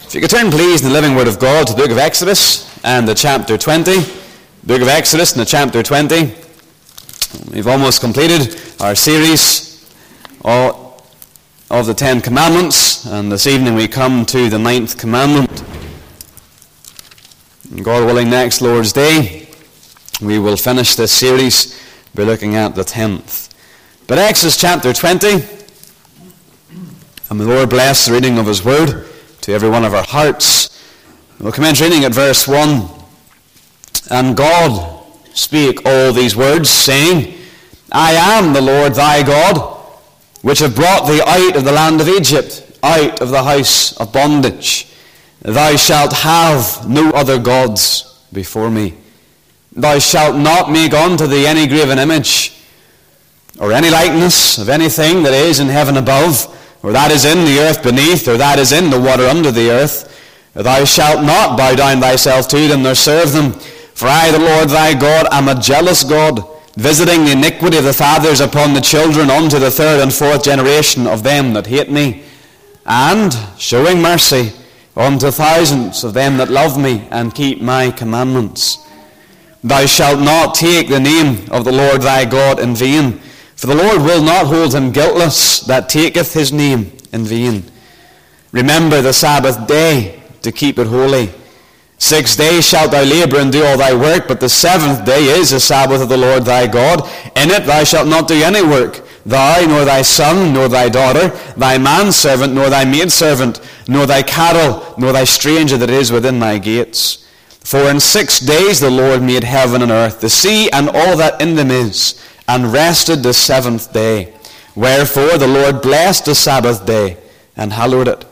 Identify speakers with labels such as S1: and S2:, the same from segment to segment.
S1: If you could turn, please, in the living Word of God to the book of Exodus and the chapter 20. Book of Exodus and the chapter 20. We've almost completed our series of the Ten Commandments, and this evening we come to the 9th commandment. And God willing, next Lord's Day, we will finish this series by looking at the 10th. But Exodus chapter 20, and the Lord bless the reading of His Word to every one of our hearts. We'll commence reading at verse 1. And God spake all these words, saying, I am the Lord thy God, which have brought thee out of the land of Egypt, out of the house of bondage. Thou shalt have no other gods before me. Thou shalt not make unto thee any graven image, or any likeness of anything that is in heaven above, or that is in the earth beneath, or that is in the water under the earth. Thou shalt not bow down thyself to them, nor serve them. For I, the Lord thy God, am a jealous God, visiting the iniquity of the fathers upon the children unto the third and fourth generation of them that hate me, and showing mercy unto thousands of them that love me and keep my commandments. Thou shalt not take the name of the Lord thy God in vain, for the Lord will not hold him guiltless that taketh his name in vain. Remember the Sabbath day to keep it holy. 6 days shalt thou labor and do all thy work, but the 7th day is the Sabbath of the Lord thy God. In it thou shalt not do any work, thou, nor thy son, nor thy daughter, thy manservant, nor thy maidservant, nor thy cattle, nor thy stranger that is within thy gates. For in 6 days the Lord made heaven and earth, the sea and all that in them is, and rested the 7th day. Wherefore the Lord blessed the Sabbath day, and hallowed it.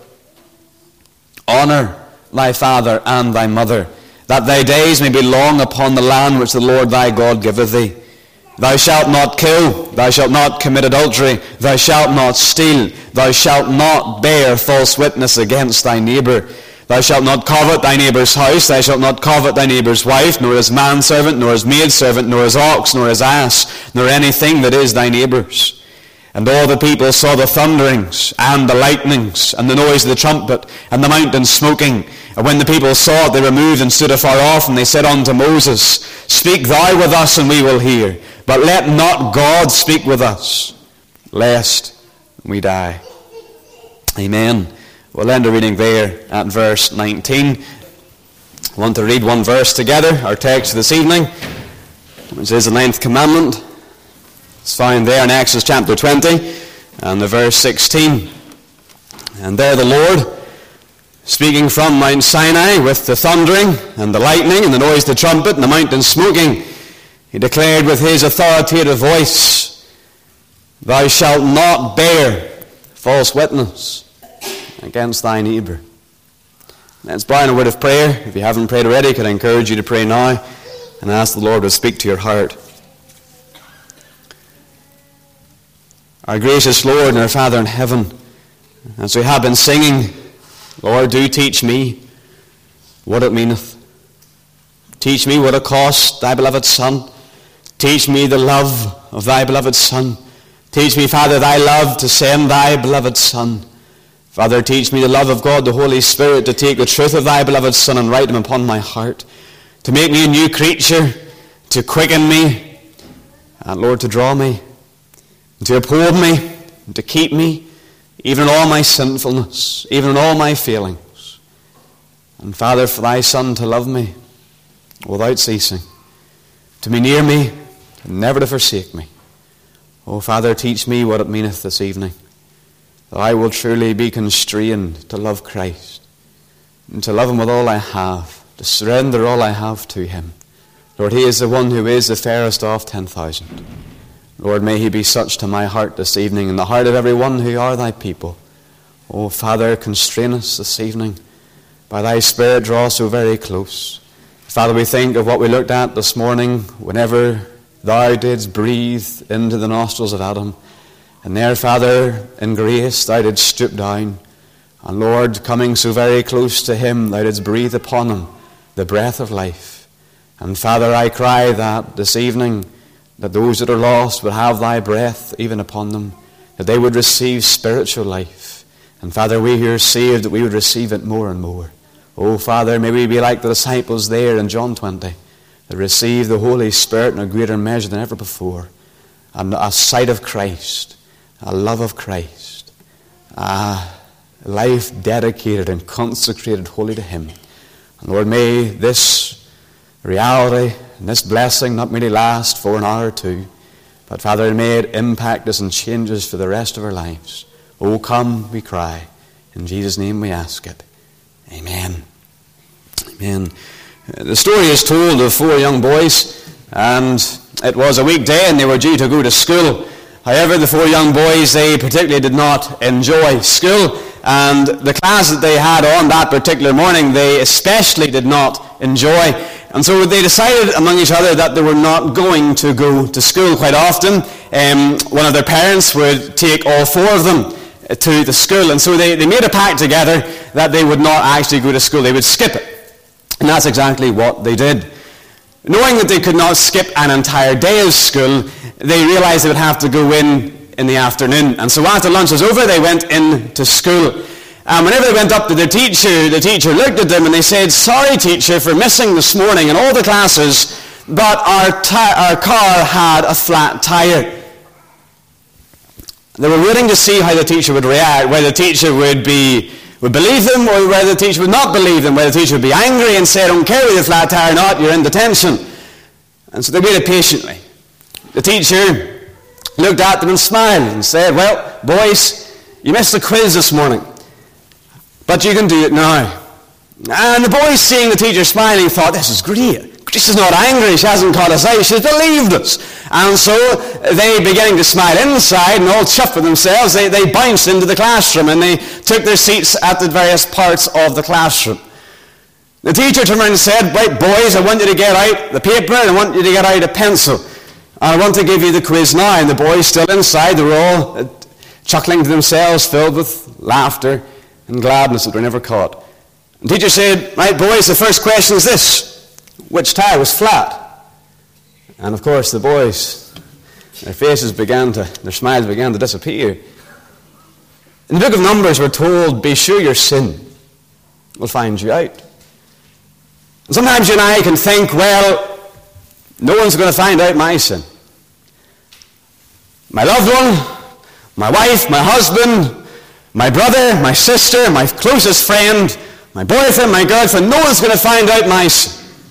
S1: Honour thy father and thy mother, that thy days may be long upon the land which the Lord thy God giveth thee. Thou shalt not kill, thou shalt not commit adultery, thou shalt not steal, thou shalt not bear false witness against thy neighbour. Thou shalt not covet thy neighbour's house, thou shalt not covet thy neighbour's wife, nor his manservant, nor his maidservant, nor his ox, nor his ass, nor anything that is thy neighbour's. And all the people saw the thunderings, and the lightnings, and the noise of the trumpet, and the mountain smoking. And when the people saw it, they removed and stood afar off, and they said unto Moses, Speak thou with us, and we will hear. But let not God speak with us, lest we die. Amen. We'll end the reading there at verse 19. I want to read one verse together, our text this evening, which is the 9th commandment. It's found there in Exodus chapter 20 and the verse 16. And there the Lord, speaking from Mount Sinai with the thundering and the lightning and the noise of the trumpet and the mountain smoking, he declared with his authoritative voice, Thou shalt not bear false witness against thy neighbour. Let's bow in a word of prayer. If you haven't prayed already, could I encourage you to pray now and ask the Lord to speak to your heart. Our gracious Lord and our Father in heaven, as we have been singing, Lord, do teach me what it meaneth. Teach me what it cost thy beloved Son. Teach me the love of thy beloved Son. Teach me, Father, thy love to send thy beloved Son. Father, teach me the love of God, the Holy Spirit, to take the truth of thy beloved Son and write him upon my heart, to make me a new creature, to quicken me, and Lord, to draw me, to uphold me, and to keep me, even in all my sinfulness, even in all my failings. And Father, for thy Son to love me without ceasing, to be near me, and never to forsake me. Oh, Father, teach me what it meaneth this evening, that I will truly be constrained to love Christ, and to love him with all I have, to surrender all I have to him. Lord, he is the one who is the fairest of 10,000. Lord, may he be such to my heart this evening, and the heart of every one who are thy people. Oh, Father, constrain us this evening. By thy Spirit, draw so very close. Father, we think of what we looked at this morning, whenever thou didst breathe into the nostrils of Adam. And there, Father, in grace, thou didst stoop down. And Lord, coming so very close to him, thou didst breathe upon him the breath of life. And Father, I cry that this evening, that those that are lost would have thy breath even upon them, that they would receive spiritual life. And Father, we who are saved, that we would receive it more and more. Oh, Father, may we be like the disciples there in John 20, that receive the Holy Spirit in a greater measure than ever before. And a sight of Christ, a love of Christ, a life dedicated and consecrated wholly to Him. And Lord, may this reality and this blessing not merely last for an hour or two, but Father, may it impact us and change us for the rest of our lives. Oh, come, we cry. In Jesus' name we ask it. Amen. Amen. The story is told of 4 young boys, and it was a weekday and they were due to go to school. However, the 4 young boys, they particularly did not enjoy school, and the class that they had on that particular morning, they especially did not enjoy. And so they decided among each other that they were not going to go to school. Quite often, one of their parents would take all 4 of them to the school, and so they made a pact together that they would not actually go to school. They would skip it. And that's exactly what they did. Knowing that they could not skip an entire day of school, they realized they would have to go in the afternoon. And so after lunch was over, they went into school. And whenever they went up to the teacher looked at them and they said, "Sorry, teacher, for missing this morning in all the classes, but our car had a flat tire." They were waiting to see how the teacher would react, whether the teacher would believe them or whether the teacher would not believe them, whether the teacher would be angry and say, "I don't care whether the flat tire or not, you're in detention." And so they waited patiently. The teacher looked at them and smiled and said, "Well, boys, you missed the quiz this morning, but you can do it now." And the boys, seeing the teacher smiling, thought, "This is great. She's not angry. She hasn't caught us out. She's believed us." And so they, beginning to smile inside and all chuffed with themselves, they bounced into the classroom and they took their seats at the various parts of the classroom. The teacher turned around and said, "Right, boys, I want you to get out the paper and I want you to get out a pencil. And I want to give you the quiz now." And the boys still inside, they were all chuckling to themselves, filled with laughter and gladness that they were never caught. The teacher said, "Right, boys, the first question is this. Which tire was flat?" And of course the boys, their smiles began to disappear. In the book of Numbers we're told, "Be sure your sin will find you out." And sometimes you and I can think, well, no one's going to find out my sin. My loved one, my wife, my husband, my brother, my sister, my closest friend, my boyfriend, my girlfriend, no one's going to find out my sin.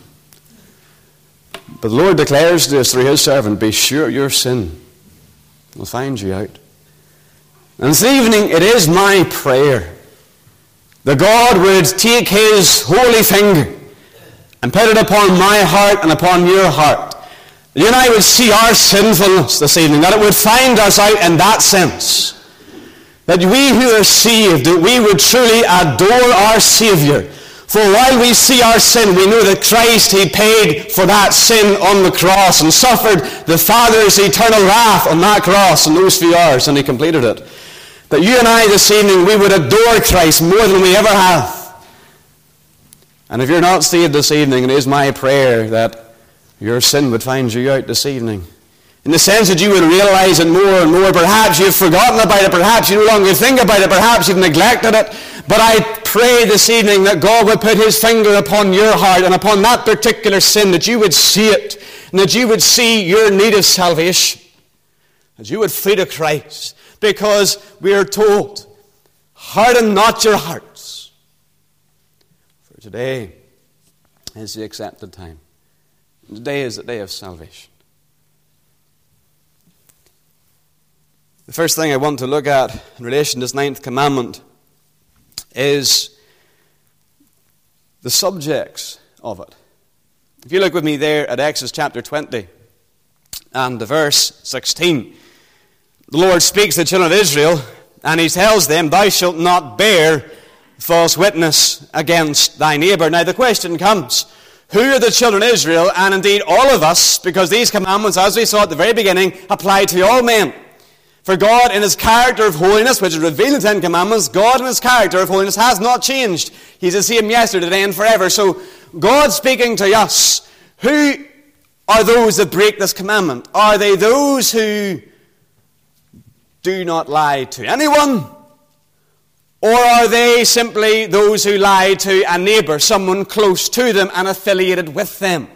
S1: But the Lord declares to us through His servant, "Be sure your sin will find you out." And this evening, it is my prayer that God would take His holy finger and put it upon my heart and upon your heart. That you and I would see our sinfulness this evening, that it would find us out in that sense. That we who are saved, that we would truly adore our Savior. For while we see our sin, we know that Christ, He paid for that sin on the cross and suffered the Father's eternal wrath on that cross in those few hours, and He completed it. That you and I this evening, we would adore Christ more than we ever have. And if you're not saved this evening, it is my prayer that your sin would find you out this evening. In the sense that you would realize it more and more. Perhaps you've forgotten about it. Perhaps you no longer think about it. Perhaps you've neglected it. But I pray this evening that God would put His finger upon your heart and upon that particular sin, that you would see it, and that you would see your need of salvation, that you would flee to Christ. Because we are told, "Harden not your hearts, for today is the accepted time. Today is the day of salvation." The first thing I want to look at in relation to this 9th commandment is the subjects of it. If you look with me there at Exodus chapter 20 and verse 16, the Lord speaks to the children of Israel and He tells them, "Thou shalt not bear false witness against thy neighbor." Now the question comes, who are the children of Israel? And indeed all of us, because these commandments, as we saw at the very beginning, apply to all men. For God, in His character of holiness, which is revealed in the 10 Commandments, God in His character of holiness has not changed. He's the same yesterday, today, and forever. So, God speaking to us, who are those that break this commandment? Are they those who do not lie to anyone? Or are they simply those who lie to a neighbor, someone close to them and affiliated with them?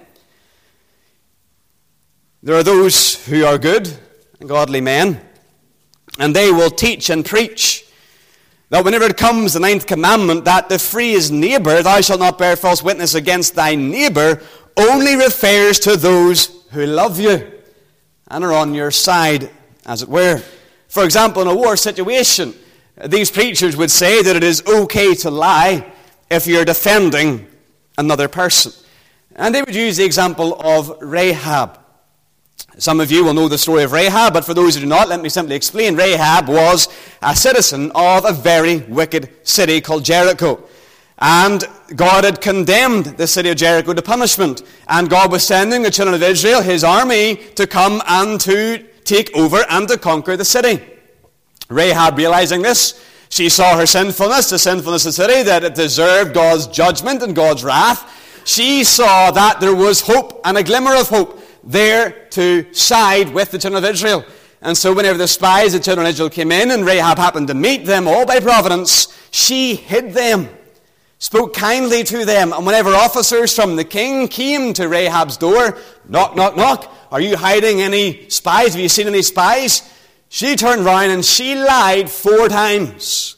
S1: There are those who are good and godly men, and they will teach and preach that whenever it comes the 9th commandment, that the phrase neighbor, thou shalt not bear false witness against thy neighbor, only refers to those who love you and are on your side, as it were. For example, in a war situation, these preachers would say that it is okay to lie if you're defending another person. And they would use the example of Rahab. Some of you will know the story of Rahab, but for those who do not, let me simply explain. Rahab was a citizen of a very wicked city called Jericho. And God had condemned the city of Jericho to punishment. And God was sending the children of Israel, his army, to come and to take over and to conquer the city. Rahab, realizing this, she saw her sinfulness, the sinfulness of the city, that it deserved God's judgment and God's wrath. She saw that there was hope and a glimmer of hope there to side with the children of Israel. And so whenever the spies of the children of Israel came in and Rahab happened to meet them, all by providence, she hid them, spoke kindly to them. And whenever officers from the king came to Rahab's door, knock, knock, knock, are you hiding any spies? Have you seen any spies? She turned round and she lied 4 times.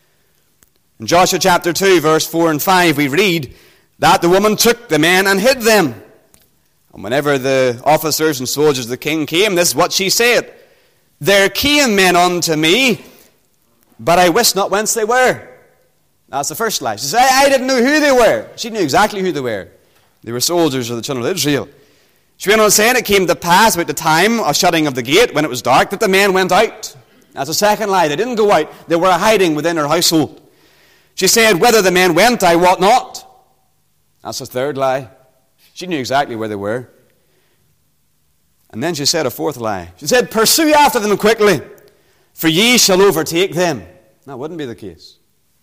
S1: In Joshua chapter 2, verse 4 and 5, we read that the woman took the men and hid them. And whenever the officers and soldiers of the king came, this is what she said. There came men unto me, but I wist not whence they were. That's the first lie. She said, I didn't know who they were. She knew exactly who they were. They were soldiers of the children of Israel. She went on saying, it came to pass about the time of shutting of the gate, when it was dark, that the men went out. That's the second lie. They didn't go out. They were hiding within her household. She said, whether the men went, I wot not. That's the third lie. She knew exactly where they were. And then she said a fourth lie. She said, pursue after them quickly, for ye shall overtake them. That wouldn't be the case.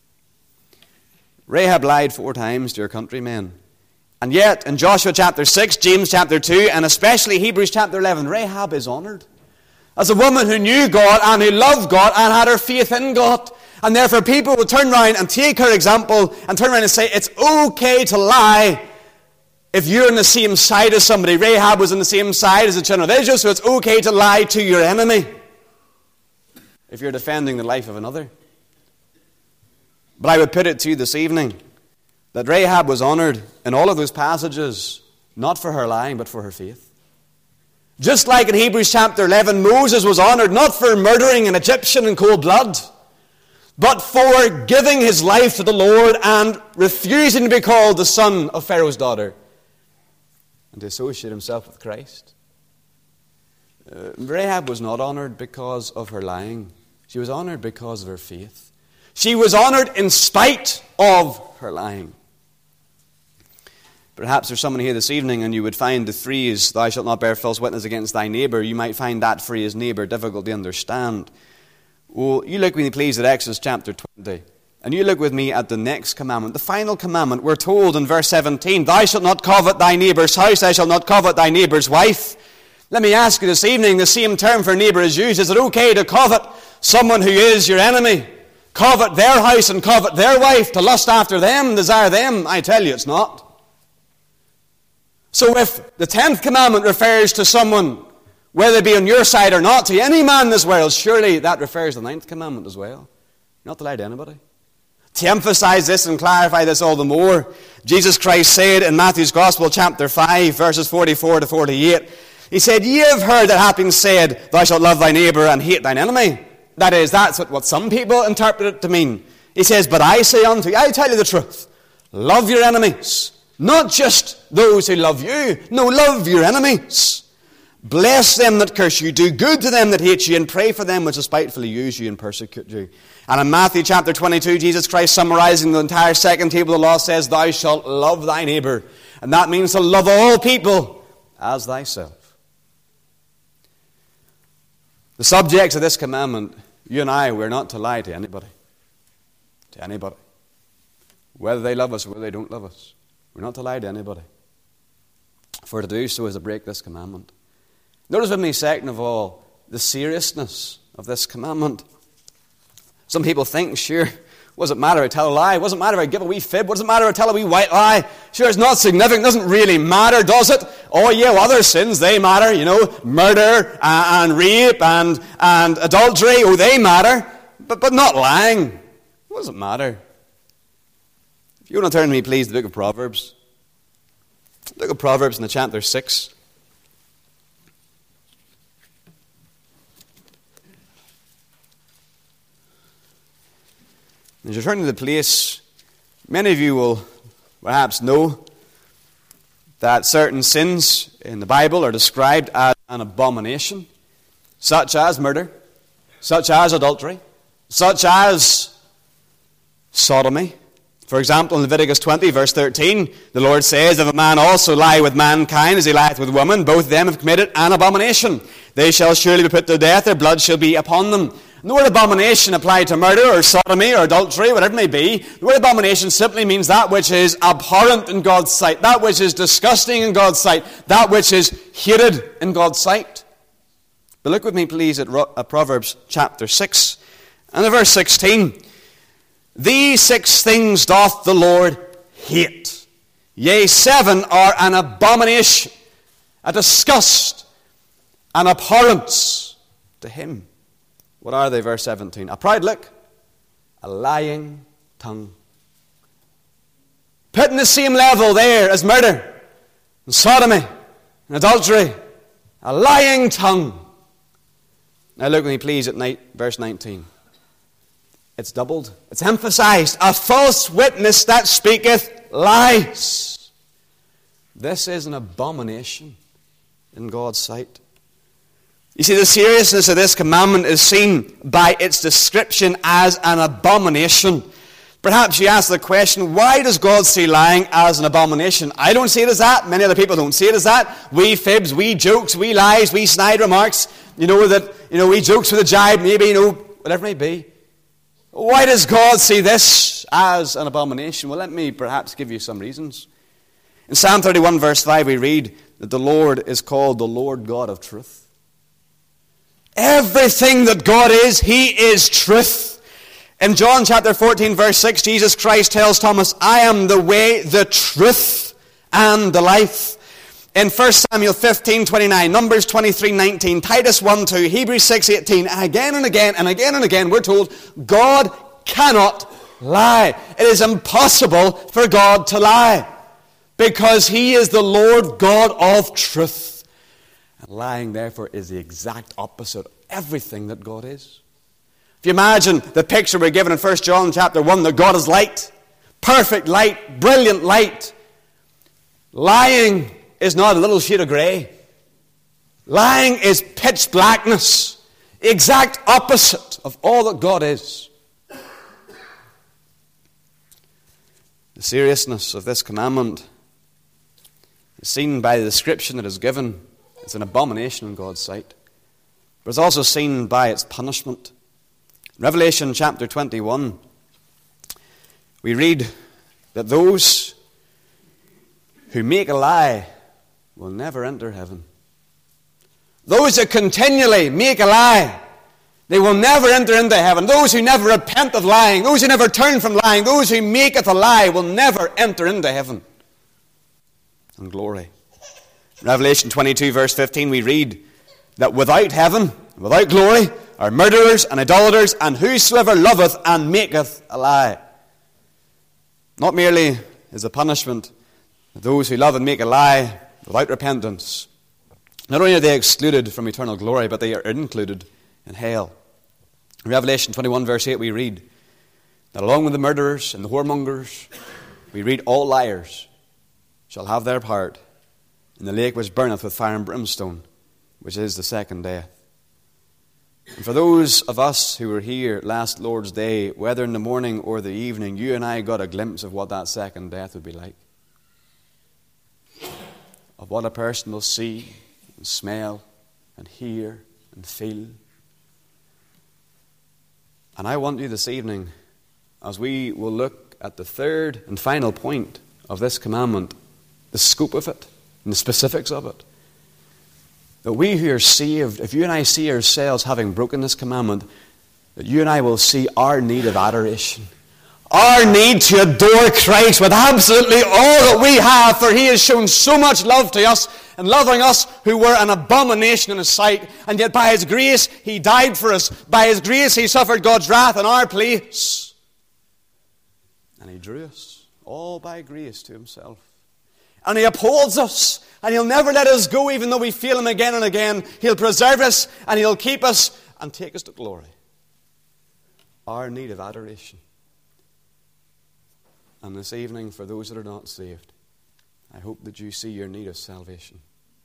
S1: Rahab lied 4 times to her countrymen. And yet, in Joshua chapter 6, James chapter 2, and especially Hebrews chapter 11, Rahab is honored as a woman who knew God and who loved God and had her faith in God. And therefore people would turn around and take her example and turn around and say, it's okay to lie if you're on the same side as somebody. Rahab was on the same side as the children of Israel, so it's okay to lie to your enemy if you're defending the life of another. But I would put it to you this evening that Rahab was honored in all of those passages, not for her lying, but for her faith. Just like in Hebrews chapter 11, Moses was honored not for murdering an Egyptian in cold blood, but for giving his life to the Lord and refusing to be called the son of Pharaoh's daughter and to associate himself with Christ. Rahab was not honored because of her lying. She was honored because of her faith. She was honored in spite of her lying. Perhaps there's someone here this evening and you would find the phrase, thou shalt not bear false witness against thy neighbor. You might find that phrase, neighbor, difficult to understand. Well, you look with me, please, at Exodus chapter 20. And you look with me at the next commandment, the final commandment. We're told in verse 17, thou shalt not covet thy neighbor's house, thou shalt not covet thy neighbor's wife. Let me ask you this evening, the same term for neighbor is used. Is it okay to covet someone who is your enemy? Covet their house and covet their wife, to lust after them, desire them? I tell you it's not. So if the 10th commandment refers to someone, whether it be on your side or not, to any man in this world, surely that refers to the 9th commandment as well. Not to lie to anybody. To emphasize this and clarify this all the more, Jesus Christ said in Matthew's Gospel, chapter 5, verses 44 to 48, he said, ye have heard that hath been said, thou shalt love thy neighbor and hate thine enemy. That is, that's what some people interpret it to mean. He says, but I say unto you, I tell you the truth, love your enemies. Not just those who love you. No, love your enemies. Bless them that curse you. Do good to them that hate you. And pray for them which despitefully use you and persecute you. And in Matthew chapter 22, Jesus Christ, summarizing the entire second table of the law, says, thou shalt love thy neighbor. And that means to love all people as thyself. The subjects of this commandment, you and I, we're not to lie to anybody. To anybody. Whether they love us or whether they don't love us. We're not to lie to anybody. For to do so is to break this commandment. Notice with me, second of all, the seriousness of this commandment. Some people think, sure, What does it matter if I tell a lie? What does it matter if I give a wee fib? What does it matter if I tell a wee white lie? Sure, it's not significant. It doesn't really matter, does it? Oh, yeah, well, other sins, they matter. Murder and rape and adultery. Oh, they matter. But not lying. What does it matter? If you want to turn to me, please, the book of Proverbs. The book of Proverbs in the chapter 6. As you turn to the place, many of you will perhaps know that certain sins in the Bible are described as an abomination, such as murder, such as adultery, such as sodomy. For example, in Leviticus 20, verse 13, the Lord says, if a man also lie with mankind as he lieth with woman, both them have committed an abomination. They shall surely be put to death, their blood shall be upon them. The word abomination applied to murder or sodomy or adultery, whatever it may be. The word abomination simply means that which is abhorrent in God's sight, that which is disgusting in God's sight, that which is hated in God's sight. But look with me, please, at Proverbs chapter 6 and verse 16. These 6 things doth the Lord hate. Yea, 7 are an abomination, a disgust, an abhorrence to him. What are they? Verse 17. A proud look, a lying tongue. Put in the same level there as murder and sodomy and adultery. A lying tongue. Now look with me, please, at verse 19. It's doubled. It's emphasized. A false witness that speaketh lies. This is an abomination in God's sight. You see, the seriousness of this commandment is seen by its description as an abomination. Perhaps you ask the question, why does God see lying as an abomination? I don't see it as that. Many other people don't see it as that. We fibs, we jokes, we lies, we snide remarks. We jokes with a jibe, maybe, whatever it may be. Why does God see this as an abomination? Well, let me perhaps give you some reasons. In Psalm 31, verse 5, we read that the Lord is called the Lord God of truth. Everything that God is, He is truth. In John chapter 14, verse 6, Jesus Christ tells Thomas, I am the way, the truth, and the life. In 1 Samuel 15, 29, Numbers 23, 19, Titus 1, 2, Hebrews 6, 18, and again and again and again and again, we're told God cannot lie. It is impossible for God to lie, because He is the Lord God of truth. And lying, therefore, is the exact opposite of everything that God is. If you imagine the picture we're given in 1 John chapter 1, that God is light, perfect light, brilliant light. Lying is not a little shade of grey. Lying is pitch blackness, the exact opposite of all that God is. The seriousness of this commandment is seen by the description that is given. It's an abomination in God's sight. But it's also seen by its punishment. In Revelation chapter 21, we read that those who make a lie will never enter heaven. Those that continually make a lie, they will never enter into heaven. Those who never repent of lying, those who never turn from lying, those who maketh a lie will never enter into heaven and glory. In Revelation 22, verse 15, we read that without heaven, without glory, are murderers and idolaters, and whosoever loveth and maketh a lie. Not merely is the punishment of those who love and make a lie without repentance. Not only are they excluded from eternal glory, but they are included in hell. In Revelation 21, verse 8, we read that along with the murderers and the whoremongers, we read all liars shall have their part in the lake which burneth with fire and brimstone, which is the second death. And for those of us who were here last Lord's Day, whether in the morning or the evening, you and I got a glimpse of what that second death would be like. Of what a person will see and smell and hear and feel. And I want you this evening, as we will look at the third and final point of this commandment, the scope of it and the specifics of it, that we who are saved, if you and I see ourselves having broken this commandment, that you and I will see our need of adoration, our need to adore Christ with absolutely all that we have, for he has shown so much love to us, and loving us who were an abomination in his sight, and yet by his grace he died for us. By his grace he suffered God's wrath in our place. And he drew us all by grace to himself. And he upholds us, and he'll never let us go even though we fail him again and again. He'll preserve us, and he'll keep us and take us to glory. Our need of adoration. And this evening, for those that are not saved, I hope that you see your need of salvation.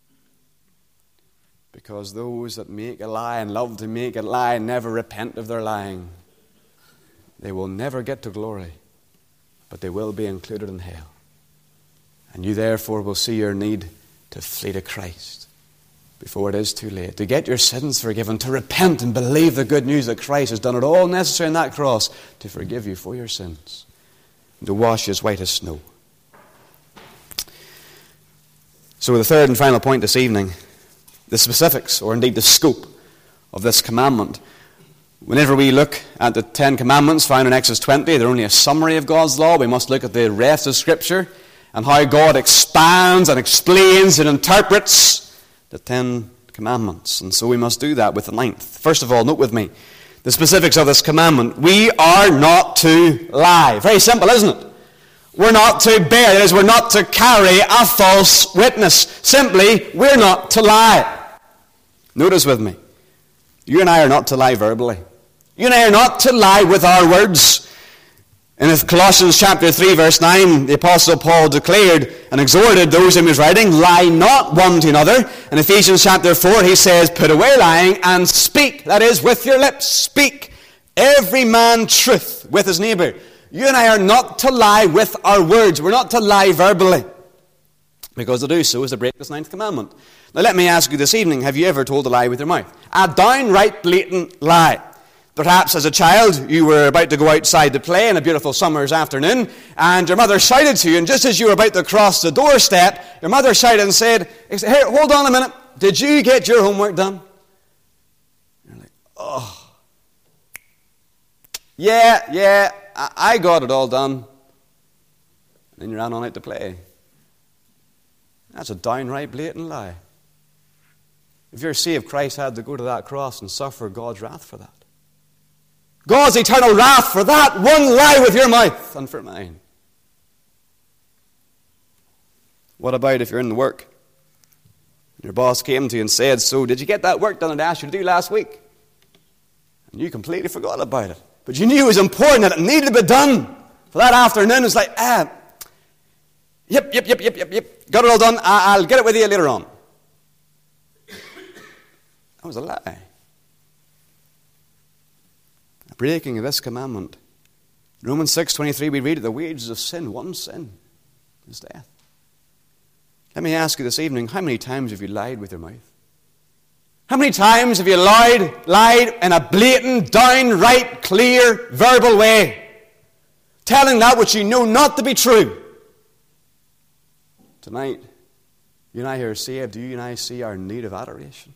S1: Because those that make a lie and love to make a lie and never repent of their lying, they will never get to glory, but they will be included in hell. And you therefore will see your need to flee to Christ before it is too late, to get your sins forgiven, to repent and believe the good news that Christ has done it all necessary on that cross to forgive you for your sins, to wash you as white as snow. So the third and final point this evening, the specifics, or indeed the scope of this commandment. Whenever we look at the 10 Commandments found in Exodus 20, they're only a summary of God's law. We must look at the rest of Scripture and how God expands and explains and interprets the 10 Commandments. And so we must do that with the 9th. First of all, note with me the specifics of this commandment. We are not to lie. Very simple, isn't it? We're not to bear, that is, we're not to carry a false witness. Simply, we're not to lie. Notice with me, you and I are not to lie verbally. You and I are not to lie with our words. In Colossians chapter 3, verse 9, the Apostle Paul declared and exhorted those whom he was writing, lie not one to another. In Ephesians chapter 4, he says, put away lying and speak, that is, with your lips, speak every man truth with his neighbor. You and I are not to lie with our words. We're not to lie verbally. Because to do so is to break this 9th commandment. Now let me ask you this evening, have you ever told a lie with your mouth? A downright blatant lie. Perhaps as a child, you were about to go outside to play on a beautiful summer's afternoon, and your mother shouted to you, and just as you were about to cross the doorstep, your mother shouted and said, hey, hold on a minute, did you get your homework done? And you're like, oh. Yeah, I got it all done. And then you ran on out to play. That's a downright blatant lie. If you're saved, Christ had to go to that cross and suffer God's wrath for that. God's eternal wrath for that one lie with your mouth and for mine. What about if you're in the work? Your boss came to you and said, so did you get that work done that I asked you to do last week? And you completely forgot about it. But you knew it was important, that it needed to be done. For that afternoon, it was like, yep. Got it all done. I'll get it with you later on. That was a lie. A breaking of this commandment. Romans 6:23, we read, the wages of sin, one sin, is death. Let me ask you this evening, how many times have you lied with your mouth? How many times have you lied in a blatant, downright, clear, verbal way, telling that which you know not to be true? Tonight, you and I who are saved, do you and I see our need of adoration?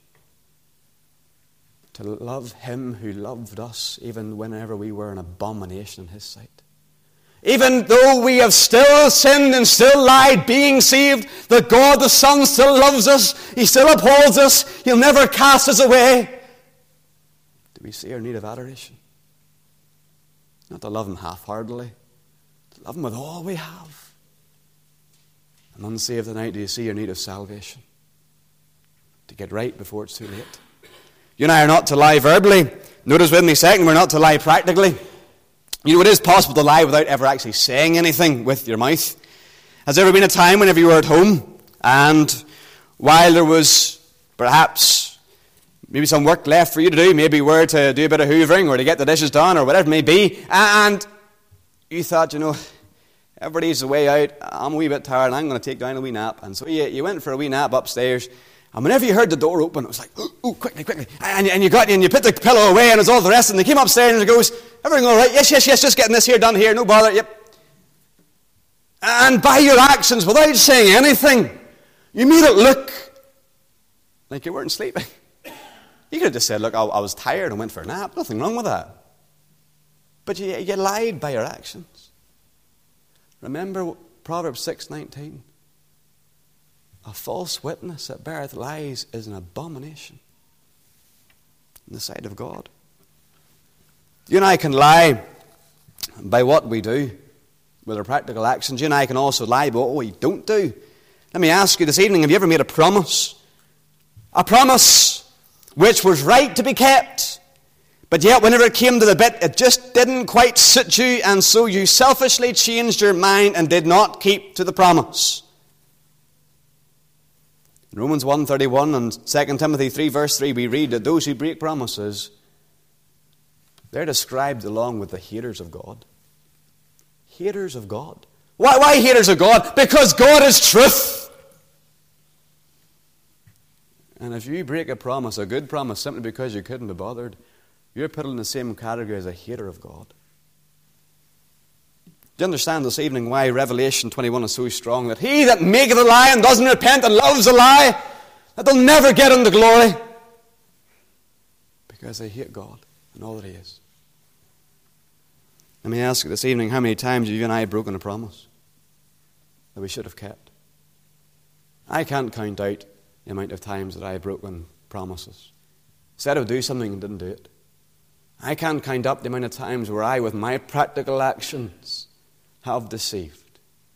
S1: To love him who loved us even whenever we were an abomination in his sight. Even though we have still sinned and still lied, being saved, that God the Son still loves us, he still upholds us, he'll never cast us away. Do we see our need of adoration? Not to love him half-heartedly, to love him with all we have. And unsaved tonight, do you see your need of salvation? To get right before it's too late. You and I are not to lie verbally. Notice with me, second, we're not to lie practically. You know, it is possible to lie without ever actually saying anything with your mouth. Has there ever been a time whenever you were at home, and while there was perhaps maybe some work left for you to do, maybe you were to do a bit of hoovering or to get the dishes done or whatever it may be, and you thought, you know, everybody's away out, I'm a wee bit tired, and I'm going to take down a wee nap. And so you went for a wee nap upstairs, and whenever you heard the door open, it was like, oh, quickly. And you put the pillow away, and it's all the rest, and they came upstairs, and it goes, everything all right? Yes, just getting this here done here, no bother, yep. And by your actions, without saying anything, you made it look like you weren't sleeping. You could have just said, look, I was tired and went for a nap. Nothing wrong with that. But you lied by your actions. Remember Proverbs 6:19. A false witness that beareth lies is an abomination in the sight of God. You and I can lie by what we do with our practical actions. You and I can also lie by what we don't do. Let me ask you this evening, have you ever made a promise? A promise which was right to be kept, but yet whenever it came to the bit, it just didn't quite suit you, and so you selfishly changed your mind and did not keep to the promise. In Romans 1:31 and 2 Timothy 3 verse 3, we read that those who break promises, they're described along with the haters of God. Haters of God. Why haters of God? Because God is truth. And if you break a promise, a good promise, simply because you couldn't be bothered, you're put in the same category as a hater of God. Do you understand this evening why Revelation 21 is so strong? That he that maketh a lie and doesn't repent and loves a lie, that they'll never get into glory. Because they hate God and all that he is. Let me ask you this evening, how many times have you and I broken a promise that we should have kept? I can't count out the amount of times that I have broken promises. Said I would do something and didn't do it. I can't count up the amount of times where I, with my practical actions, have deceived.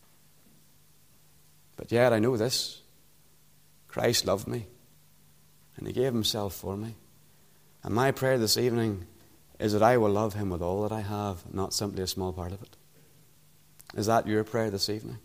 S1: But yet I know this. Christ loved me, and he gave himself for me. And my prayer this evening is that I will love him with all that I have, not simply a small part of it. Is that your prayer this evening?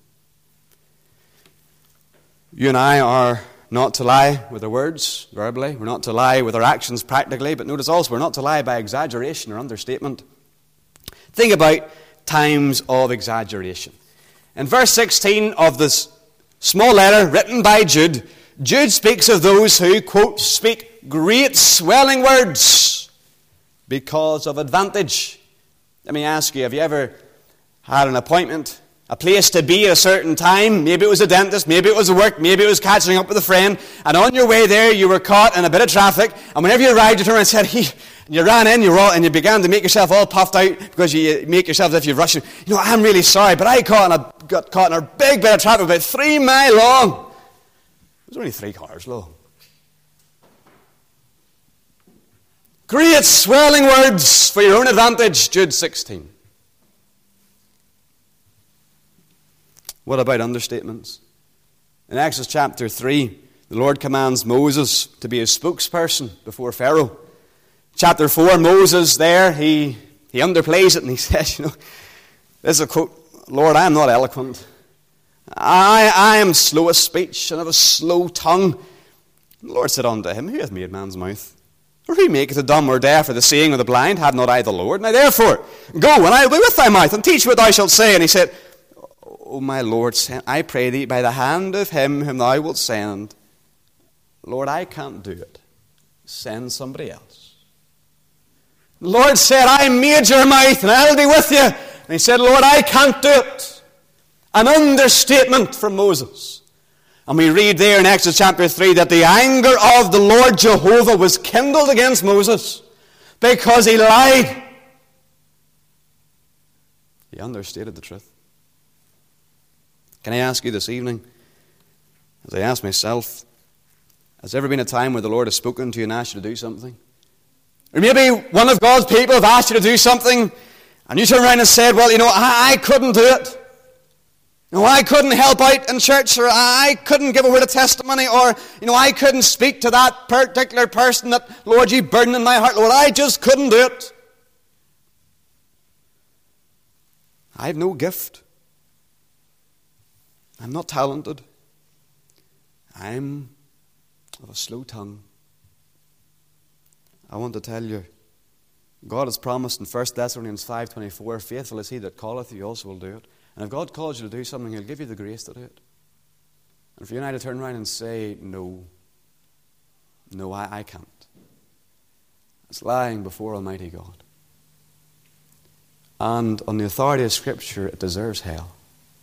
S1: You and I are not to lie with our words, verbally. We're not to lie with our actions, practically. But notice also, we're not to lie by exaggeration or understatement. Think about times of exaggeration. In verse 16 of this small letter written by Jude, Jude speaks of those who, quote, speak great swelling words because of advantage. Let me ask you, have you ever had an appointment, a place to be at a certain time? Maybe it was a dentist, maybe it was work, maybe it was catching up with a friend, and on your way there you were caught in a bit of traffic, and whenever you arrived you turned around and said, and you ran in, and you began to make yourself all puffed out because you make yourself as if you're rushing. You know, I'm really sorry, but I got caught in a big bit of traffic about 3 miles long. It was only 3 cars long. Great swelling words for your own advantage, Jude 16. What about understatements? In Exodus chapter 3, the Lord commands Moses to be his spokesperson before Pharaoh. Chapter 4, Moses there, he underplays it and he says, this is a quote, Lord, I am not eloquent. I am slow of speech and have a slow tongue. The Lord said unto him, who hath made man's mouth? Or who maketh the dumb or deaf or the seeing or the blind? Have not I the Lord? Now therefore, go, and I will be with thy mouth, and teach what thou shalt say. And he said, O my Lord, I pray thee, by the hand of him whom thou wilt send. Lord, I can't do it. Send somebody else. The Lord said, I made your mouth, and I'll be with you. And he said, Lord, I can't do it. An understatement from Moses. And we read there in Exodus chapter 3 that the anger of the Lord Jehovah was kindled against Moses because he lied. He understated the truth. Can I ask you this evening, as I ask myself, has there ever been a time where the Lord has spoken to you and asked you to do something? Or maybe one of God's people have asked you to do something and you turn around and said, well, I couldn't do it. No, I couldn't help out in church, or I couldn't give a word of testimony, or, I couldn't speak to that particular person that, Lord, you burden in my heart. Lord, I just couldn't do it. I have no gift. I'm not talented. I'm of a slow tongue. I want to tell you, God has promised in 1 Thessalonians 5:24, faithful is he that calleth you, also will do it. And if God calls you to do something, he'll give you the grace to do it. And for you and I to turn around and say, no, I can't. It's lying before Almighty God. And on the authority of Scripture, it deserves hell.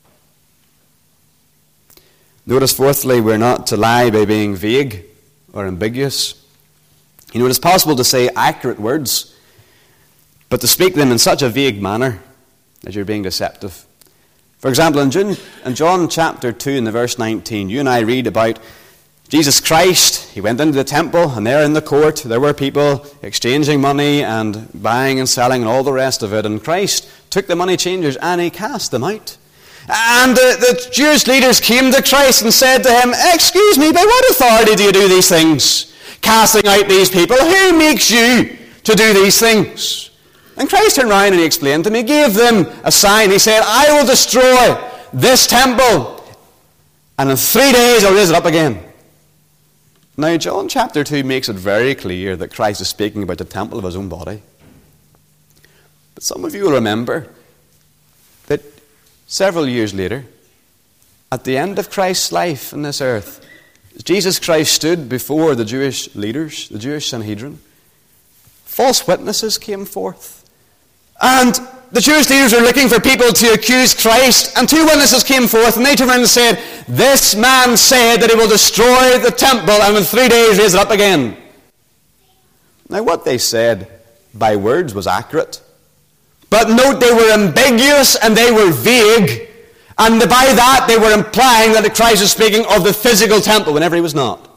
S1: Notice, fourthly, we're not to lie by being vague or ambiguous. It is possible to say accurate words, but to speak them in such a vague manner that you're being deceptive. For example, in John chapter 2 in the verse 19, you and I read about Jesus Christ. He went into the temple, and there in the court there were people exchanging money and buying and selling and all the rest of it. And Christ took the money changers and he cast them out. And the Jewish leaders came to Christ and said to him, "Excuse me, by what authority do you do these things? Casting out these people? Who makes you to do these things?" And Christ turned around and he explained to them. He gave them a sign. He said, "I will destroy this temple, and in 3 days I'll raise it up again." Now, John chapter 2 makes it very clear that Christ is speaking about the temple of his own body. But some of you will remember that several years later, at the end of Christ's life on this earth, Jesus Christ stood before the Jewish leaders, the Jewish Sanhedrin. False witnesses came forth. And the Jewish leaders were looking for people to accuse Christ, and 2 witnesses came forth, and they turned around and said, "This man said that he will destroy the temple and in 3 days raise it up again." Now, what they said by words was accurate. But note, they were ambiguous and they were vague, and by that they were implying that Christ was speaking of the physical temple whenever he was not.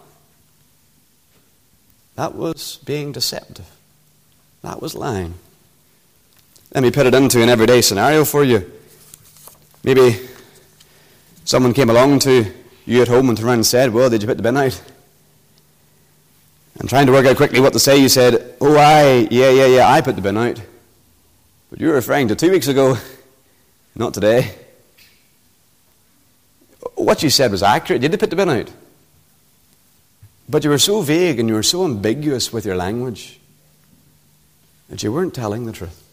S1: That was being deceptive. That was lying. Let me put it into an everyday scenario for you. Maybe someone came along to you at home and turned around and said, "Well, did you put the bin out?" And trying to work out quickly what to say, you said, "Oh, yeah, I put the bin out." But you're referring to 2 weeks ago, not today. What you said was accurate. You did put the bin out. But you were so vague and you were so ambiguous with your language that you weren't telling the truth.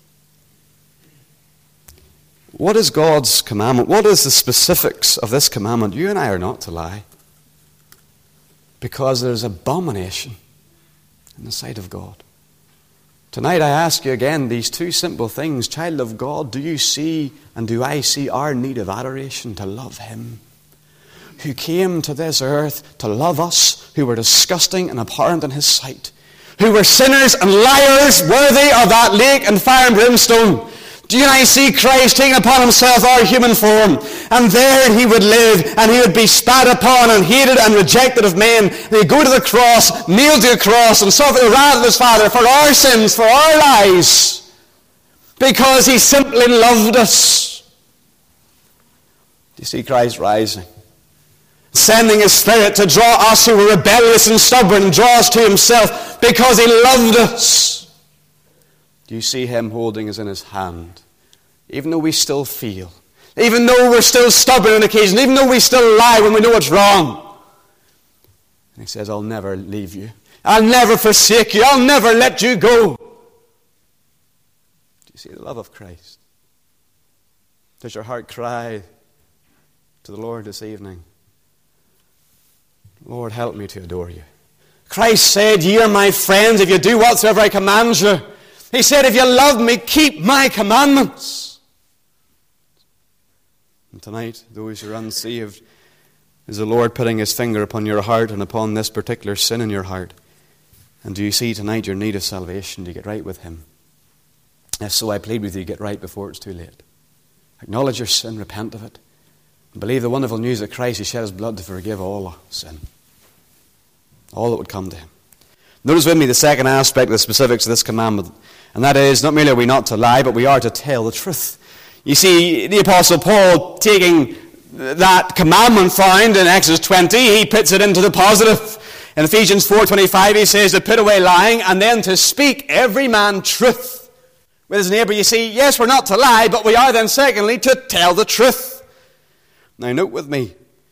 S1: What is God's commandment? What is the specifics of this commandment? You and I are not to lie, because there is abomination in the sight of God. Tonight I ask you again these 2 simple things. Child of God, do you see and do I see our need of adoration to love him, who came to this earth to love us, who were disgusting and abhorrent in his sight, who were sinners and liars worthy of that lake and fire and brimstone? Do you and I see Christ taking upon himself our human form? And there he would live, and he would be spat upon and hated and rejected of men. And he'd go to the cross, nailed to a cross, and suffer the wrath of his Father for our sins, for our lies, because he simply loved us. Do you see Christ rising, sending his Spirit to draw us who were rebellious and stubborn, and draw us to himself because he loved us? Do you see him holding us in his hand? Even though we still feel, even though we're still stubborn on occasion, even though we still lie when we know it's wrong. And he says, "I'll never leave you. I'll never forsake you. I'll never let you go." Do you see the love of Christ? Does your heart cry to the Lord this evening, "Lord, help me to adore you"? Christ said, "Ye are my friends if you do whatsoever I command you." He said, "If you love me, keep my commandments." And tonight, those who are unsaved, is the Lord putting his finger upon your heart and upon this particular sin in your heart? And do you see tonight your need of salvation to get right with him? If so, I plead with you, get right before it's too late. Acknowledge your sin, repent of it, and believe the wonderful news that Christ, he shed his blood to forgive all sin, all that would come to him. Notice with me the second aspect of the specifics of this commandment, and that is, not merely are we not to lie, but we are to tell the truth. You see, the Apostle Paul, taking that commandment found in Exodus 20, he puts it into the positive. In Ephesians 4:25, he says to put away lying, and then to speak every man truth with his neighbour. You see, yes, we're not to lie, but we are then, secondly, to tell the truth. Now, note with me,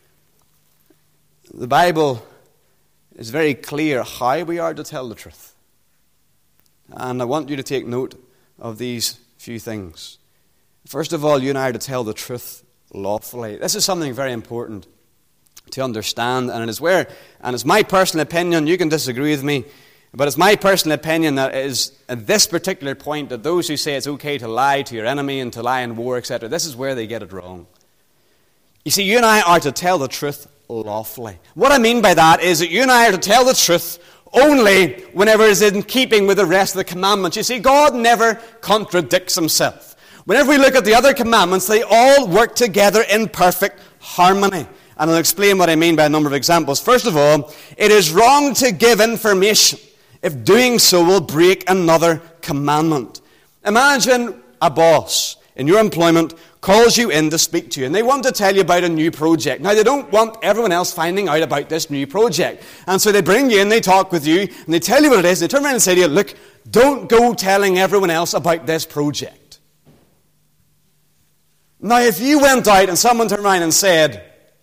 S1: the Bible is very clear how we are to tell the truth. And I want you to take note of these few things. First of all, you and I are to tell the truth lawfully. This is something very important to understand, and it's my personal opinion, you can disagree with me, but it's my personal opinion that it is at this particular point that those who say it's okay to lie to your enemy and to lie in war, etc., this is where they get it wrong. You see, you and I are to tell the truth lawfully. What I mean by that is that you and I are to tell the truth only whenever it is in keeping with the rest of the commandments. You see, God never contradicts himself. Whenever we look at the other commandments, they all work together in perfect harmony. And I'll explain what I mean by a number of examples. First of all, it is wrong to give information if doing so will break another commandment. Imagine a boss in your employment calls you in to speak to you, and they want to tell you about a new project. Now, they don't want everyone else finding out about this new project. And so they bring you in, they talk with you, and they tell you what it is, and they turn around and say to you, look, don't go telling everyone else about this project. Now, if you went out and someone turned around and said,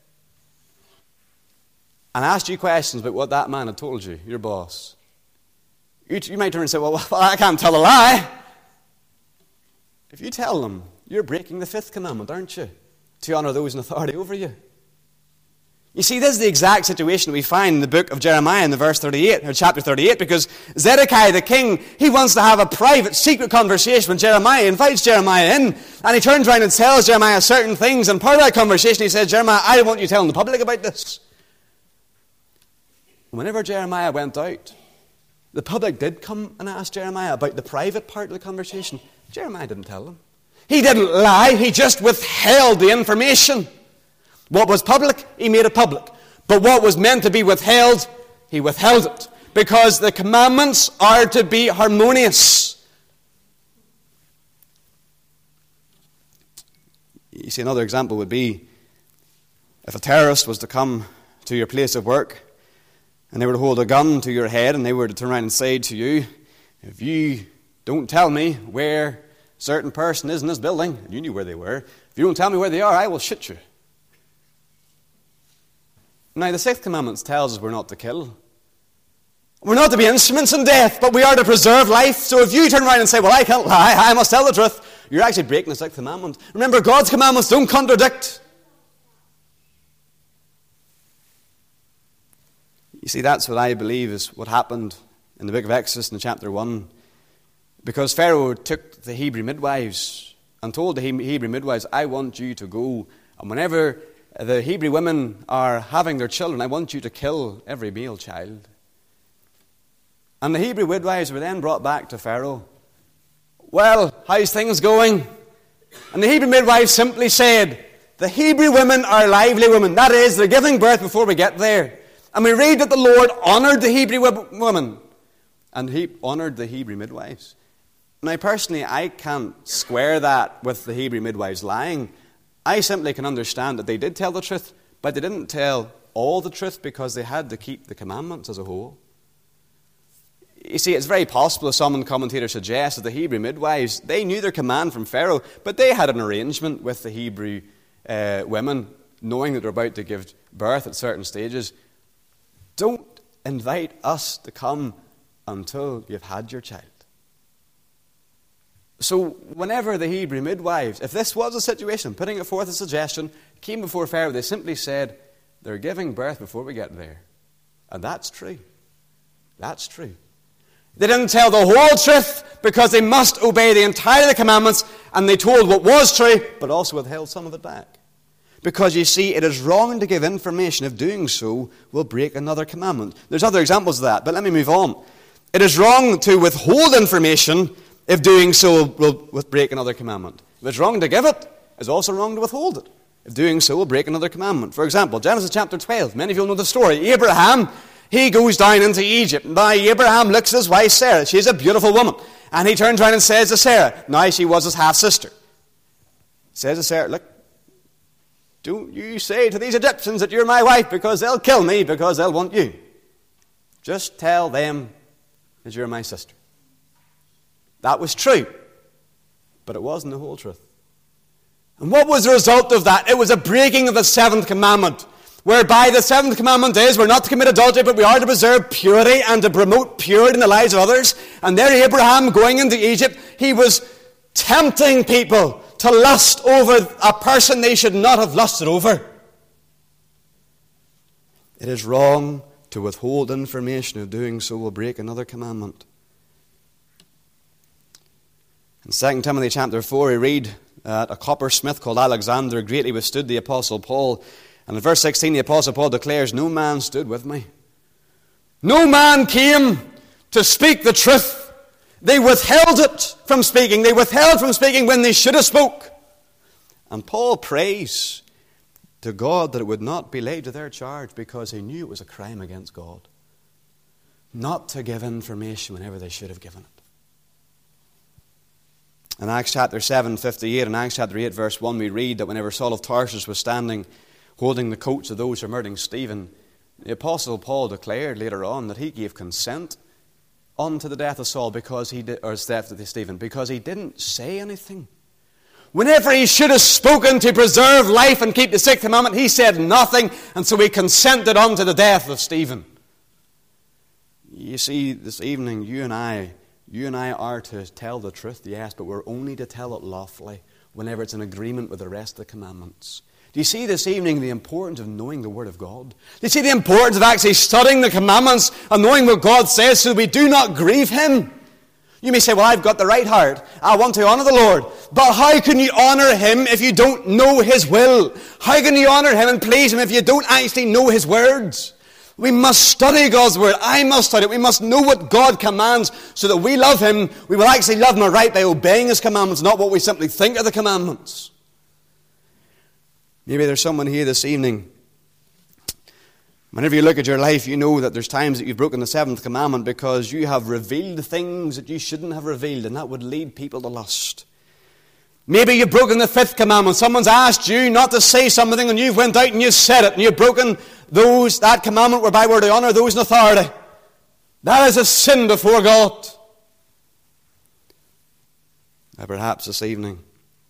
S1: and asked you questions about what that man had told you, your boss, you might turn and say, well, I can't tell a lie. If you tell them, you're breaking the 5th commandment, aren't you? To honor those in authority over you. You see, this is the exact situation we find in the book of Jeremiah in the verse 38, or chapter 38, because Zedekiah the king, he wants to have a private, secret conversation with Jeremiah. He invites Jeremiah in, and he turns around and tells Jeremiah certain things, and part of that conversation he says, Jeremiah, I don't want you telling the public about this. Whenever Jeremiah went out, the public did come and ask Jeremiah about the private part of the conversation. Jeremiah didn't tell them. He didn't lie, he just withheld the information. What was public, he made it public. But what was meant to be withheld, he withheld it. Because the commandments are to be harmonious. You see, another example would be if a terrorist was to come to your place of work and they were to hold a gun to your head and they were to turn around and say to you, if you don't tell me where a certain person is in this building, and you knew where they were, if you don't tell me where they are, I will shoot you. Now, the 6th commandment tells us we're not to kill. We're not to be instruments in death, but we are to preserve life. So if you turn around and say, well, I can't lie, I must tell the truth, you're actually breaking the 6th commandment. Remember, God's commandments don't contradict. You see, that's what I believe is what happened in the book of Exodus in chapter 1. Because Pharaoh took the Hebrew midwives and told the Hebrew midwives, I want you to go, and whenever the Hebrew women are having their children, I want you to kill every male child. And the Hebrew midwives were then brought back to Pharaoh. Well, how's things going? And the Hebrew midwives simply said, the Hebrew women are lively women. That is, they're giving birth before we get there. And we read that the Lord honoured the Hebrew women, and he honoured the Hebrew midwives. Now, personally, I can't square that with the Hebrew midwives lying. I simply can understand that they did tell the truth, but they didn't tell all the truth because they had to keep the commandments as a whole. You see, it's very possible, as some commentators suggest, that the Hebrew midwives, they knew their command from Pharaoh, but they had an arrangement with the Hebrew women, knowing that they're about to give birth at certain stages. Don't invite us to come until you've had your child. So whenever the Hebrew midwives, if this was a situation, putting it forth a suggestion, came before Pharaoh, they simply said, they're giving birth before we get there. And that's true. That's true. They didn't tell the whole truth because they must obey the entirety of the commandments, and they told what was true, but also withheld some of it back. Because you see, it is wrong to give information if doing so will break another commandment. There's other examples of that, but let me move on. It is wrong to withhold information if doing so will break another commandment. If it's wrong to give it, it's also wrong to withhold it. If doing so will break another commandment. For example, Genesis chapter 12. Many of you will know the story. Abraham, he goes down into Egypt. Now, Abraham looks at his wife Sarah. She's a beautiful woman. And he turns around and says to Sarah, now she was his half-sister. Says to Sarah, look, don't you say to these Egyptians that you're my wife, because they'll kill me, because they'll want you. Just tell them that you're my sister. That was true, but it wasn't the whole truth. And what was the result of that? It was a breaking of the 7th commandment, whereby the 7th commandment is we're not to commit adultery, but we are to preserve purity and to promote purity in the lives of others. And there Abraham, going into Egypt, he was tempting people to lust over a person they should not have lusted over. It is wrong to withhold information if doing so will break another commandment. In 2 Timothy chapter 4, we read that a coppersmith called Alexander greatly withstood the Apostle Paul. And in verse 16, the Apostle Paul declares, no man stood with me. No man came to speak the truth. They withheld it from speaking. They withheld from speaking when they should have spoke. And Paul prays to God that it would not be laid to their charge, because he knew it was a crime against God not to give information whenever they should have given it. In Acts chapter 7:58 and Acts chapter 8 verse 1, we read that whenever Saul of Tarsus was standing holding the coats of those who were murdering Stephen, the Apostle Paul declared later on that he gave consent unto the death of Saul because he did, or his death of Stephen, because he didn't say anything. Whenever he should have spoken to preserve life and keep the sixth commandment, he said nothing, and so he consented unto the death of Stephen. You see, this evening, you and I are to tell the truth, yes, but we're only to tell it lawfully whenever it's in agreement with the rest of the commandments. Do you see this evening the importance of knowing the Word of God? Do you see the importance of actually studying the commandments and knowing what God says so we do not grieve Him? You may say, well, I've got the right heart. I want to honor the Lord. But how can you honor Him if you don't know His will? How can you honor Him and please Him if you don't actually know His words? We must study God's Word. I must study it. We must know what God commands so that we love Him. We will actually love Him right by obeying His commandments, not what we simply think of the commandments. Maybe there's someone here this evening. Whenever you look at your life, you know that there's times that you've broken the seventh commandment because you have revealed things that you shouldn't have revealed, and that would lead people to lust. Maybe you've broken the fifth commandment. Someone's asked you not to say something, and you've went out and you've said it, and you've broken that commandment whereby we're to honor those in authority. That is a sin before God. Now perhaps this evening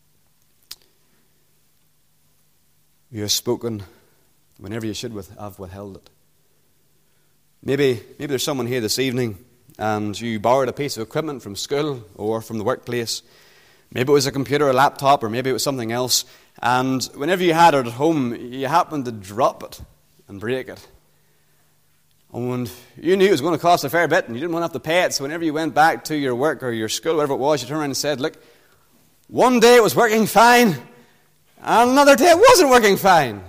S1: you have spoken whenever you should have withheld it. Maybe there's someone here this evening and you borrowed a piece of equipment from school or from the workplace. Maybe it was a computer or a laptop, or maybe it was something else. And whenever you had it at home, you happened to drop it and break it. And you knew it was going to cost a fair bit and you didn't want to have to pay it. So whenever you went back to your work or your school, whatever it was, you turned around and said, look, one day it was working fine, and another day it wasn't working fine.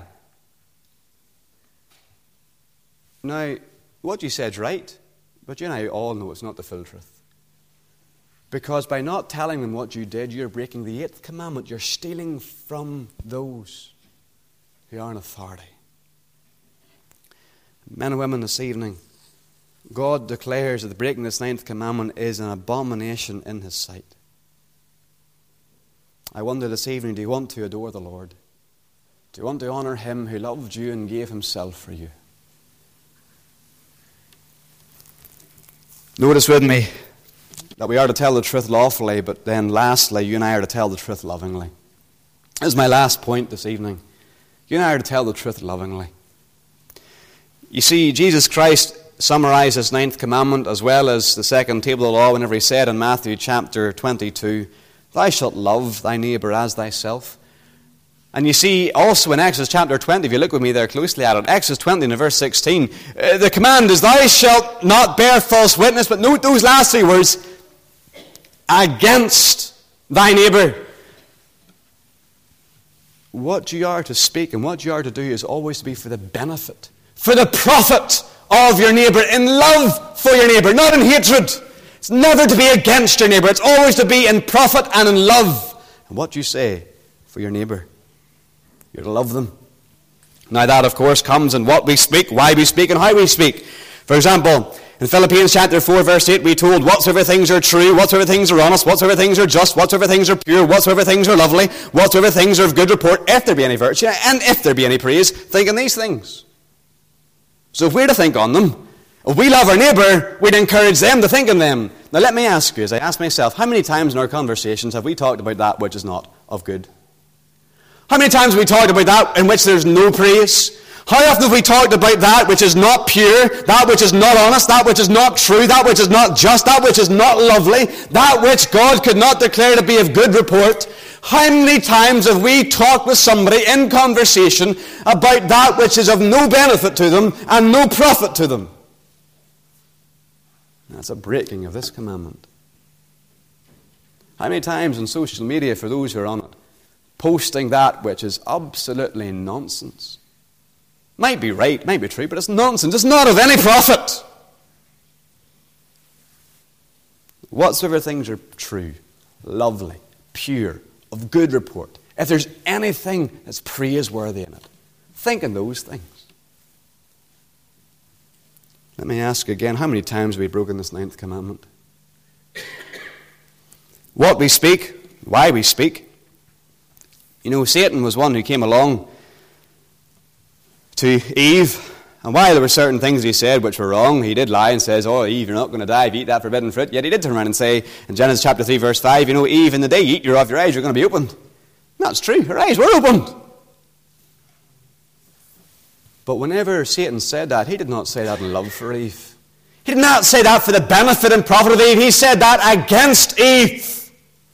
S1: Now, what you said is right, but you and I all know it's not the full truth. Because by not telling them what you did, you're breaking the eighth commandment. You're stealing from those who are in authority. Men and women, this evening, God declares that breaking this ninth commandment is an abomination in His sight. I wonder this evening, do you want to adore the Lord? Do you want to honor Him who loved you and gave Himself for you? Notice with me that we are to tell the truth lawfully, but then lastly, you and I are to tell the truth lovingly. This is my last point this evening. You and I are to tell the truth lovingly. You see, Jesus Christ summarized His ninth commandment as well as the second table of the law whenever He said in Matthew chapter 22, thou shalt love thy neighbor as thyself. And you see also in Exodus chapter 20, if you look with me there closely at it, Exodus 20 and verse 16, the command is, thou shalt not bear false witness, but note those last three words, against thy neighbor. What you are to speak and what you are to do is always to be for the benefit, for the profit of your neighbor, in love for your neighbor, not in hatred. It's never to be against your neighbor. It's always to be in profit and in love. And what you say for your neighbor, you're to love them. Now that, of course, comes in what we speak, why we speak, and how we speak. For example, in Philippians chapter 4, verse 8, we told, whatsoever things are true, whatsoever things are honest, whatsoever things are just, whatsoever things are pure, whatsoever things are lovely, whatsoever things are of good report, if there be any virtue, and if there be any praise, think on these things. So if we're to think on them, if we love our neighbour, we'd encourage them to think on them. Now let me ask you, as I ask myself, how many times in our conversations have we talked about that which is not of good? How many times have we talked about that in which there's no praise? How often have we talked about that which is not pure, that which is not honest, that which is not true, that which is not just, that which is not lovely, that which God could not declare to be of good report? How many times have we talked with somebody in conversation about that which is of no benefit to them and no profit to them? That's a breaking of this commandment. How many times on social media, for those who are on it, posting that which is absolutely nonsense? Might be right, might be true, but it's nonsense. It's not of any profit. whatsoever things are true, lovely, pure, of good report, if there's anything that's praiseworthy in it, think on those things. Let me ask again, how many times have we broken this 9th commandment? What we speak, why we speak. You know, Satan was one who came along to Eve, and while there were certain things he said which were wrong, he did lie and says, oh, Eve, you're not going to die if you eat that forbidden fruit. Yet he did turn around and say, in Genesis chapter 3, verse 5, you know, Eve, in the day you eat of your eyes, you're going to be opened. And that's true, her eyes were opened. But whenever Satan said that, he did not say that in love for Eve. He did not say that for the benefit and profit of Eve. He said that against Eve.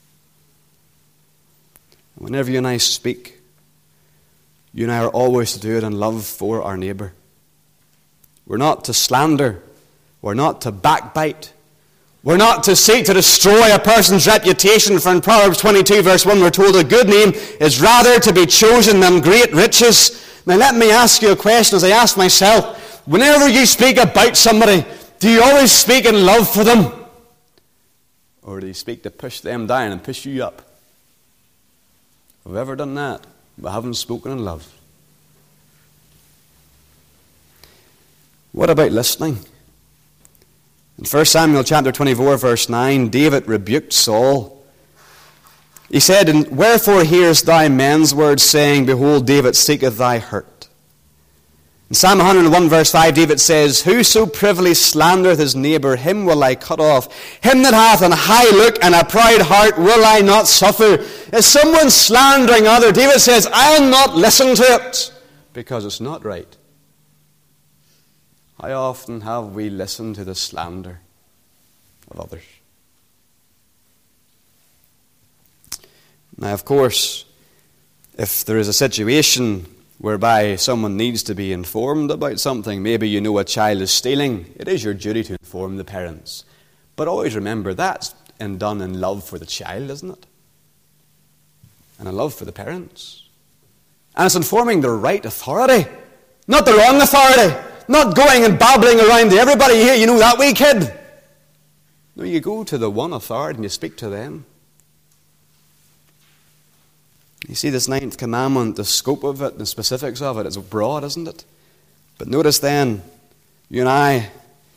S1: Whenever you and I speak, you and I are always to do it in love for our neighbour. We're not to slander. We're not to backbite. We're not to seek to destroy a person's reputation. For in Proverbs 22 verse 1 we're told a good name is rather to be chosen than great riches. Now let me ask you a question as I ask myself. Whenever you speak about somebody, do you always speak in love for them? Or do you speak to push them down and push you up? Have we ever done that? We haven't spoken in love. What about listening? In 1 Samuel chapter 24 verse 9, David rebuked Saul. He said, "And wherefore hearest thou men's words, saying, Behold, David seeketh thy hurt?" In Psalm 101 verse 5, David says, "Whoso privily slandereth his neighbour, him will I cut off. Him that hath an high look and a proud heart will I not suffer." If someone's slandering other, David says, I'll not listen to it, because it's not right. How often have we listened to the slander of others? Now, of course, if there is a situation whereby someone needs to be informed about something, maybe you know a child is stealing, it is your duty to inform the parents. But always remember, that's done in love for the child, isn't it? And in love for the parents. And it's informing the right authority, not the wrong authority. Not going and babbling around to everybody here, you know that wee kid. No, you go to the one authority and you speak to them. You see, this 9th commandment, the scope of it, the specifics of it, is broad, isn't it? But notice then, you and I,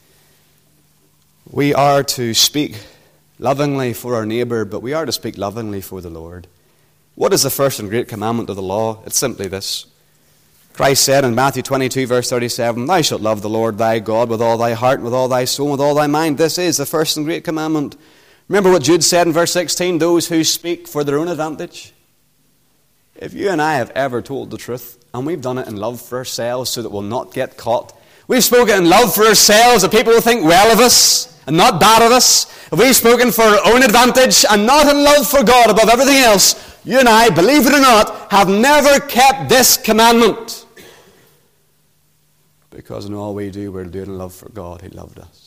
S1: we are to speak lovingly for our neighbour, but we are to speak lovingly for the Lord. What is the first and great commandment of the law? It's simply this. Christ said in Matthew 22 verse 37, "Thou shalt love the Lord thy God with all thy heart, with all thy soul, with all thy mind." This is the first and great commandment. Remember what Jude said in verse 16, those who speak for their own advantage. If you and I have ever told the truth, and we've done it in love for ourselves so that we'll not get caught, we've spoken in love for ourselves that people will think well of us and not bad of us, if we've spoken for our own advantage and not in love for God above everything else, you and I, believe it or not, have never kept this commandment. Because in all we do, we're doing in love for God who loved us.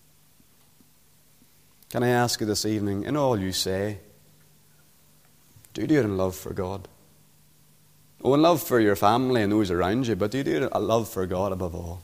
S1: Can I ask you this evening, in all you say, do you do it in love for God? Oh, in love for your family and those around you, but do you do it in love for God above all?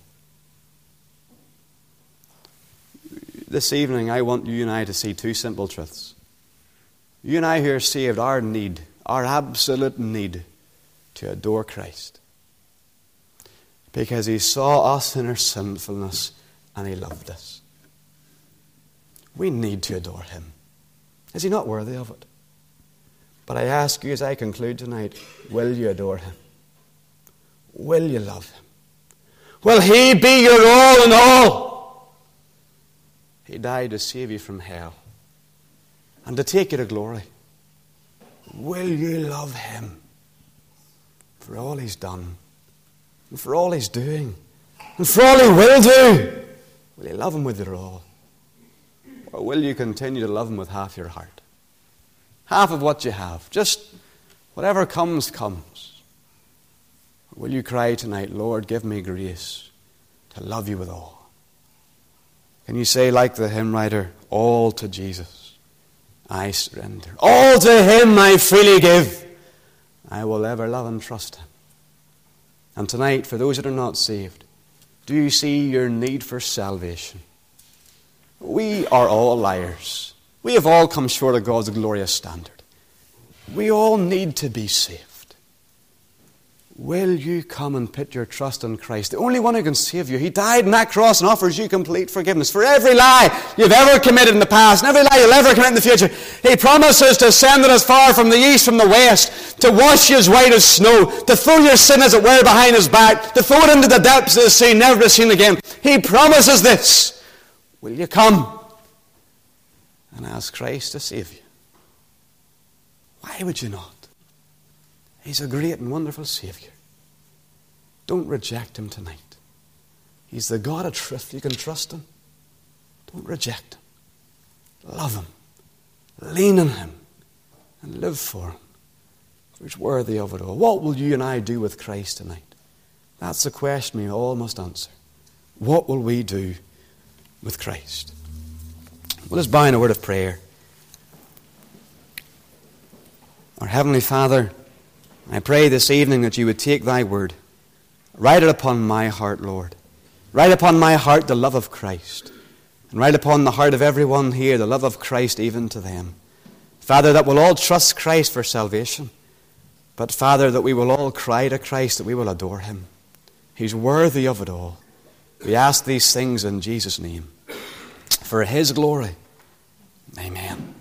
S1: This evening, I want you and I to see two simple truths. You and I who are saved, our need, our absolute need to adore Christ. Because he saw us in our sinfulness and he loved us. We need to adore him. Is he not worthy of it? But I ask you as I conclude tonight, will you adore him? Will you love him? Will he be your all in all? He died to save you from hell and to take you to glory. Will you love him for all he's done? And for all he's doing, and for all he will do? Will you love him with your all? Or will you continue to love him with half your heart? Half of what you have. Just whatever comes, comes. Or will you cry tonight, Lord, give me grace to love you with all? Can you say like the hymn writer, all to Jesus I surrender. All to him I freely give. I will ever love and trust him. And tonight, for those that are not saved, do you see your need for salvation? We are all liars. We have all come short of God's glorious standard. We all need to be saved. Will you come and put your trust in Christ, the only one who can save you? He died on that cross and offers you complete forgiveness for every lie you've ever committed in the past and every lie you'll ever commit in the future. He promises to send it as far from the east from the west, to wash you as white as snow, to throw your sin as it were behind his back, to throw it into the depths of the sea, never to be seen again. He promises this. Will you come and ask Christ to save you? Why would you not? He's a great and wonderful Savior. Don't reject him tonight. He's the God of truth. You can trust him. Don't reject him. Love him. Lean on him. And live for him. For he's worthy of it all. What will you and I do with Christ tonight? That's the question we all must answer. What will we do with Christ? Well, let's bow in a word of prayer. Our Heavenly Father, I pray this evening that you would take thy word, write it upon my heart, Lord. Write upon my heart the love of Christ. And write upon the heart of everyone here the love of Christ even to them. Father, that we'll all trust Christ for salvation. But Father, that we will all cry to Christ, that we will adore him. He's worthy of it all. We ask these things in Jesus' name. For his glory. Amen.